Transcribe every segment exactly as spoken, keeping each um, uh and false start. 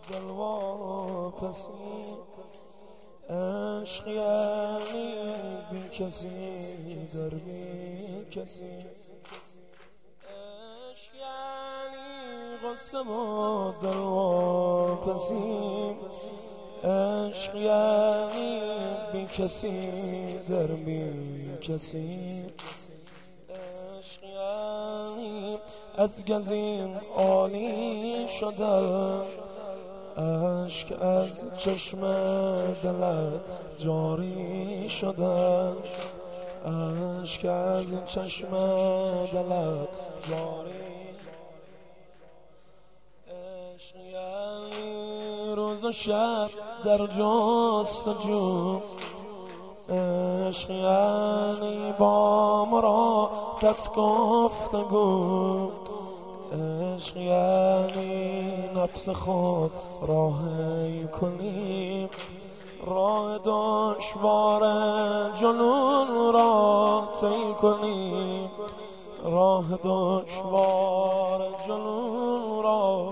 دلواپسی، عشق یعنی بی کسی در بی کسی، عشق یعنی غصه و دلواپسی، عشق یعنی بی کسی در بی کسی، عشق یعنی از گزین عالی شدن، اشک از چشم دلت جاری شدن، اشک از چشم دلت جاری، عشق یعنی روز و شب در جستجو، عشق یعنی با مرادت گفتگو، عشق یعنی نفس خود راهی کنی، راه دشوار جنون را طی کنی، راه دشوار جنون را،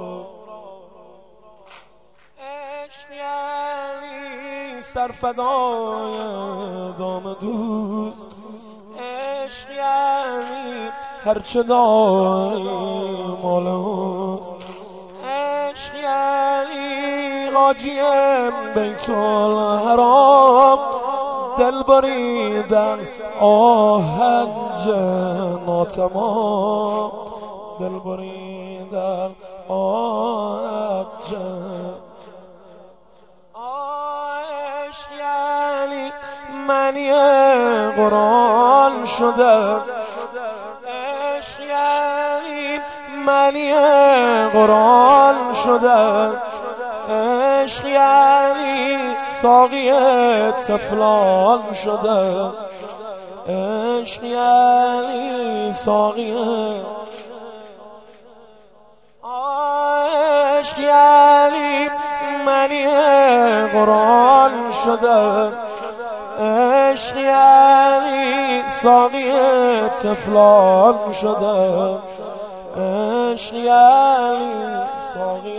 عشق یعنی سرفدای دام دوست، عشق یعنی هرچه داری مال اوست، عشق یعنی حاجی بیت الحرام، دل بریدن آهنج ناتمام، دل بریدن آهنج، عشق یعنی معنی قرآن شده، عشق یعنی معنی قرآن شده، عشق یعنی ساقی طفلان شده، عشق یعنی ساقی، عشق یعنی معنی قرآن شده، عشق یعنی ساقی طفلان شده، عشق یعنی ساقی،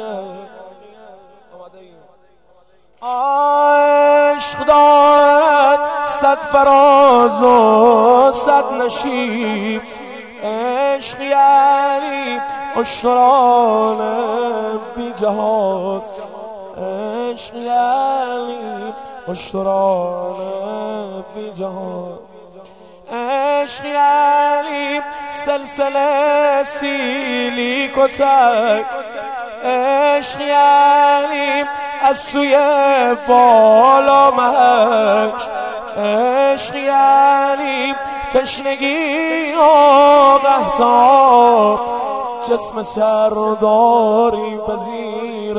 عشق دارد صد فراز و صد نشیب، عشق یعنی اشتران بی جهاز، عشق یعنی اشتران بی جهاز، عشق یعنی سلسله سیلی کتک، عشق یعنی از سوی بالا محک، عشق یعنی تشنگی و قحطاب، جسم سرداری به زیر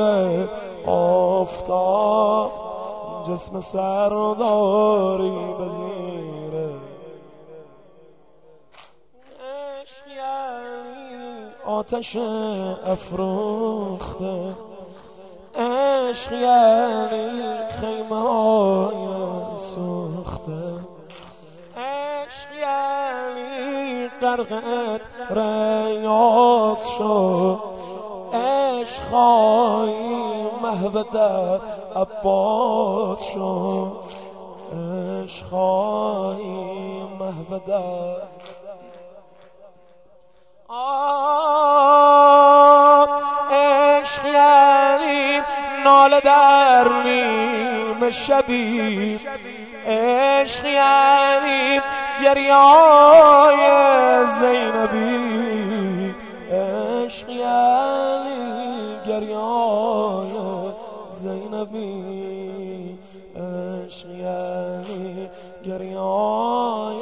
آفتاب، جسم سرداری به زیر، عشق یعنی آتش افروخته، عشق یعنی خیمه های سوخته، عشق یعنی غرقت ریاض شد، عشق خواهی محو در عباس شد، عشق خواهی محو در عشق یعنی ناله در نیم شبی، عشق یعنی گریه‌های زینبی، عشق یعنی گریه‌های زینبی، عشق یعنی گریه‌های،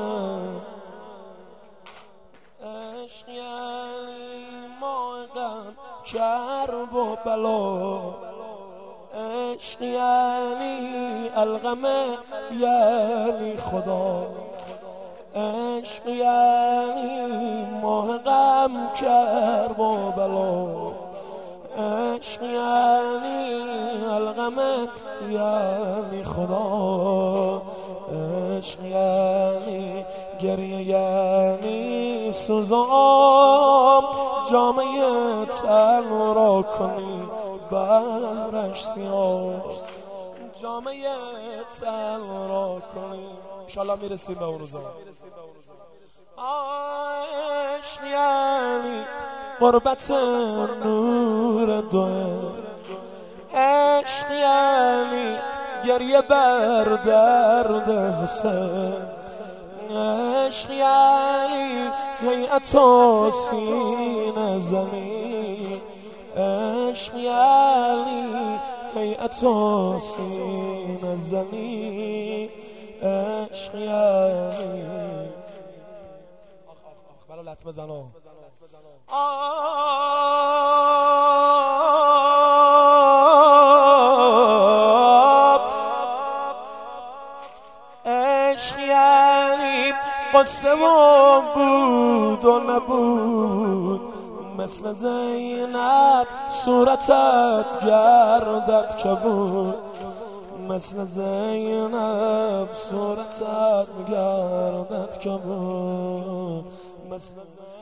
عشق یعنی ماه غم کرب و بلا، عشق یعنی الغمه یعنی خدا، عشق یعنی ماه غم کرب و بلا، عشق یعنی الغمه یعنی خدا، عشق یعنی گریه یعنی سوزان، جامعه تن را کنی بهرش سیاه جامعه تل را کنیم. انشالله میرسیم به اون روزا. عشق یعنی قربت نور دوه، عشق یعنی گریه بر درد حسن، عشق یعنی هیئت و سینه زنی، عشق یعنی هیئت و سینه زنی، عشق یعنی آخ آخ آخ برا لطمه زنا عشق یعنی قصه و بود و نبود، مثل زینب صورتت گردد کبود، مثل زینب صورتت گردد کبود، مثل